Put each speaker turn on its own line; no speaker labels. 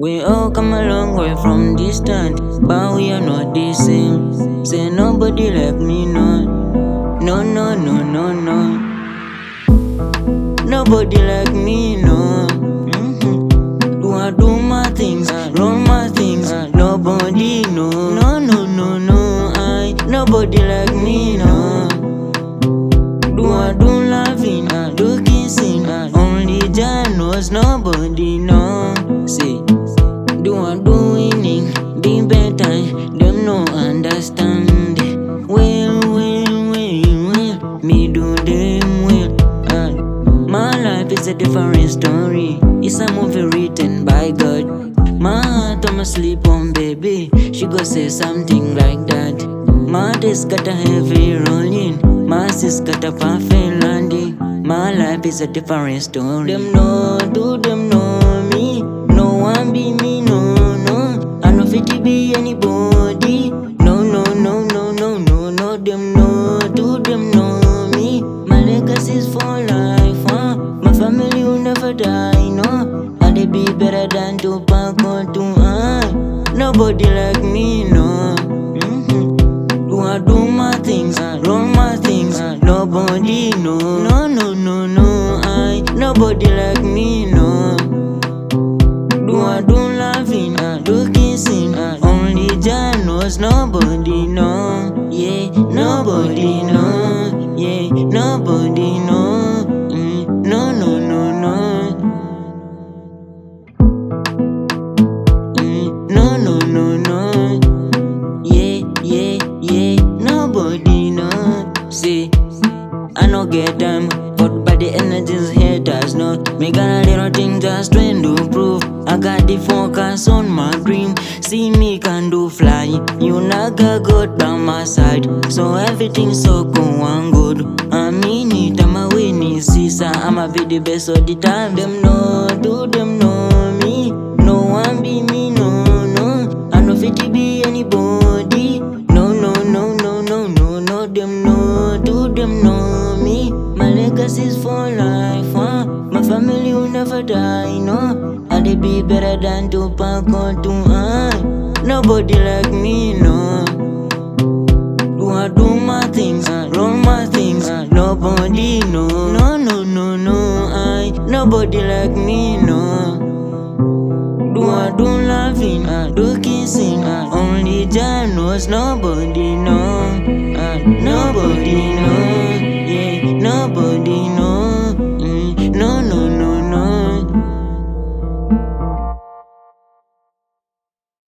We all come a long way from distant, but we are not the same. Say nobody like me, no. No, no, no, no, no. Nobody like me, no. Do I do my things, run my things, nobody, no. No, no, no, no, nobody like me, no. Do I do loving, do kissing, only Jah knows, nobody, no. Say, do I do winning, be better, them no understand. Well, me do them well. My life is a different story. It's a movie written by God. My heart I'ma sleep on, baby. She go say something like that. My days got a heavy rolling. My sis got a perfect landing. My life is a different story. Them know, do them know me. No one be me, no, no. I know fit to be anybody. No, no, no, no, no, no, no. Them know, do them know me. My legacy's for life, huh? My family will never die, no. And they be better than Tupac or nobody like me, no. Do I do my things, run my things, nobody, no. No, no, no, no, nobody like me, no. Do I do loving, do kissing, only Jah knows, nobody, no. Yeah, nobody, no. Yeah, nobody, no. No, no, no, no. No, no, no, no. Yeah, nobody, no. See, I no get them, but by the energies haters know. Me got a little thing just trying to prove. I got the focus on my dream. See me can do fly. You naga got by my side, so everything's so cool and good. I mean it, I'm a winning sister. I'ma be the best all the time. Them know, do them know me. No one be me, no, no. I know fit to be anybody. No, no, no, no, no, no, no. Them know, do them know me. My legacy's for life, huh? My family will never die, no. And they be better than Tupac or nobody like me, no. Do I do my things, run my things, nobody, no. No, no, no, no, nobody like me, no. Do I do loving, do kissing, only Jah knows, nobody, no.